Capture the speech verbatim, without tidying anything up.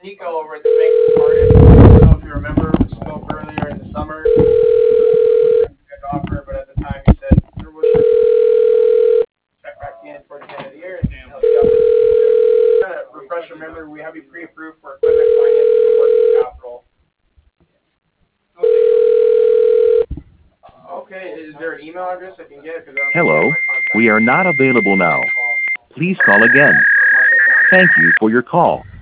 Nico over at the Bank Artist. I don't know if you remember, we spoke earlier in the summer. Good offer, but at the time you said there was check back in towards the end of the year and help you out with kind of refresh your memory. We have you pre-approved for equipment financing and working capital. Okay, is there an email address I can get? Because I don't think you have Hello, my contact. we are not available now. Please call again. Thank you for your call.